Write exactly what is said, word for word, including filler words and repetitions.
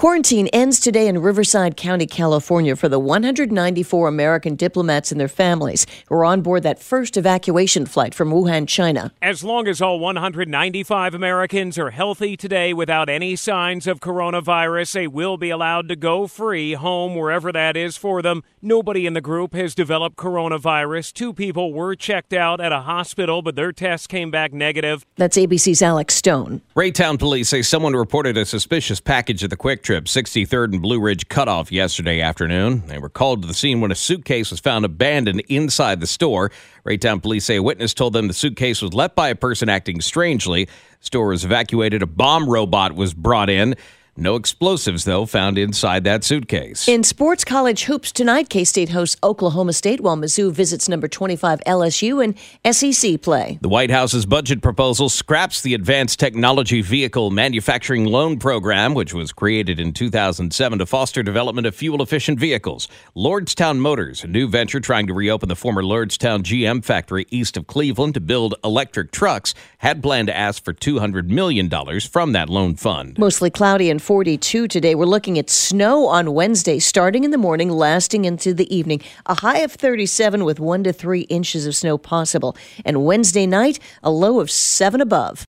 Quarantine ends today in Riverside County, California for the one hundred ninety-four American diplomats and their families who are on board that first evacuation flight from Wuhan, China. As long as all one hundred ninety-five Americans are healthy today without any signs of coronavirus, they will be allowed to go free home wherever that is for them. Nobody in the group has developed coronavirus. Two people were checked out at a hospital, but their tests came back negative. That's A B C's Alex Stone. Raytown police say someone reported a suspicious package at the Quick Trip, sixty-third and Blue Ridge cutoff yesterday afternoon. They were called to the scene when a suitcase was found abandoned inside the store. Raytown police say a witness told them the suitcase was left by a person acting strangely. The store was evacuated. A bomb robot was brought in. No explosives, though, found inside that suitcase. In sports, college hoops tonight, K-State hosts Oklahoma State while Mizzou visits number twenty-five L S U in S E C play. The White House's budget proposal scraps the Advanced Technology Vehicle Manufacturing Loan Program, which was created in two thousand seven to foster development of fuel-efficient vehicles. Lordstown Motors, a new venture trying to reopen the former Lordstown G M factory east of Cleveland to build electric trucks, had planned to ask for two hundred million dollars from that loan fund. Mostly cloudy and forty-two today. We're looking at snow on Wednesday, starting in the morning, lasting into the evening. A high of thirty-seven with one to three inches of snow possible. And Wednesday night, a low of seven above.